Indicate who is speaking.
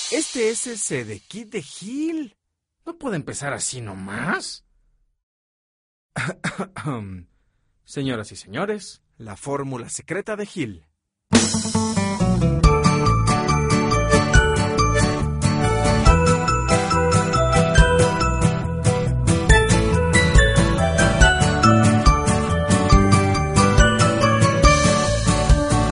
Speaker 1: Este es el Sedekit de Gil. No puede empezar así nomás. Señoras y señores, la fórmula secreta de Gil.